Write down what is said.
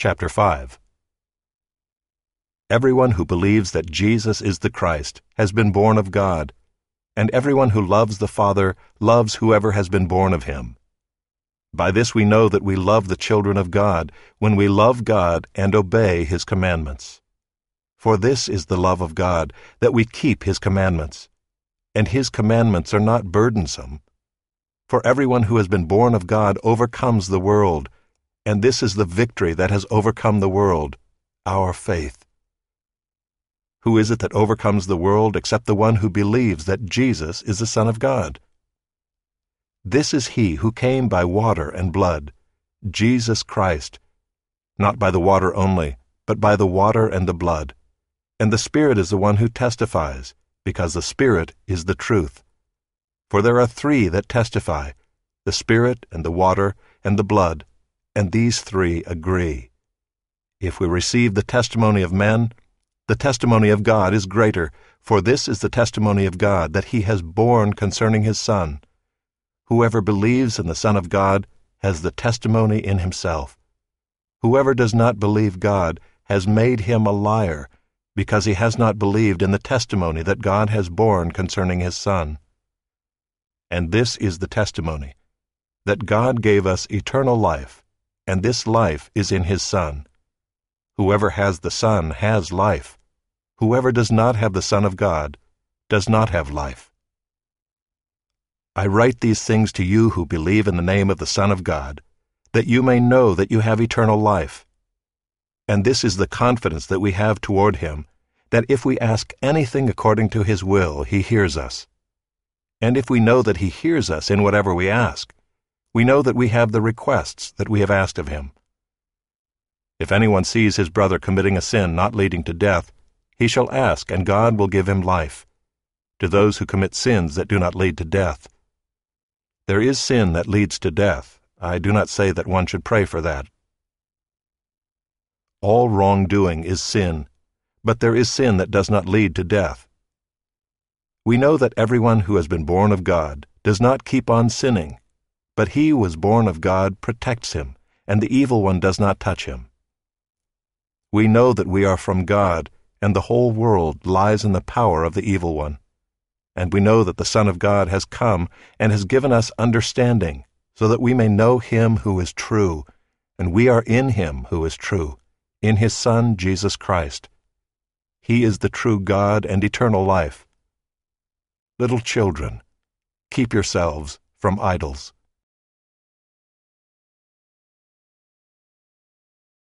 Chapter 5. Everyone who believes that Jesus is the Christ has been born of God, and everyone who loves the Father loves whoever has been born of him. By this we know that we love the children of God, when we love God and obey his commandments. For this is the love of God, that we keep his commandments. And his commandments are not burdensome. For everyone who has been born of God overcomes the world, and this is the victory that has overcome the world, our faith. Who is it that overcomes the world except the one who believes that Jesus is the Son of God? This is he who came by water and blood, Jesus Christ, not by the water only, but by the water and the blood. And the Spirit is the one who testifies, because the Spirit is the truth. For there are three that testify, the Spirit and the water and the blood, and these three agree. If we receive the testimony of men, the testimony of God is greater, for this is the testimony of God that he has borne concerning his Son. Whoever believes in the Son of God has the testimony in himself. Whoever does not believe God has made him a liar, because he has not believed in the testimony that God has borne concerning his Son. And this is the testimony, that God gave us eternal life, and this life is in his Son. Whoever has the Son has life. Whoever does not have the Son of God does not have life. I write these things to you who believe in the name of the Son of God, that you may know that you have eternal life. And this is the confidence that we have toward him, that if we ask anything according to his will, he hears us. And if we know that he hears us in whatever we ask, we know that we have the requests that we have asked of him. If anyone sees his brother committing a sin not leading to death, he shall ask, and God will give him life, to those who commit sins that do not lead to death. There is sin that leads to death. I do not say that one should pray for that. All wrongdoing is sin, but there is sin that does not lead to death. We know that everyone who has been born of God does not keep on sinning, but he who was born of God protects him, and the evil one does not touch him. We know that we are from God, and the whole world lies in the power of the evil one. And we know that the Son of God has come and has given us understanding, so that we may know him who is true, and we are in him who is true, in his Son Jesus Christ. He is the true God and eternal life. Little children, keep yourselves from idols.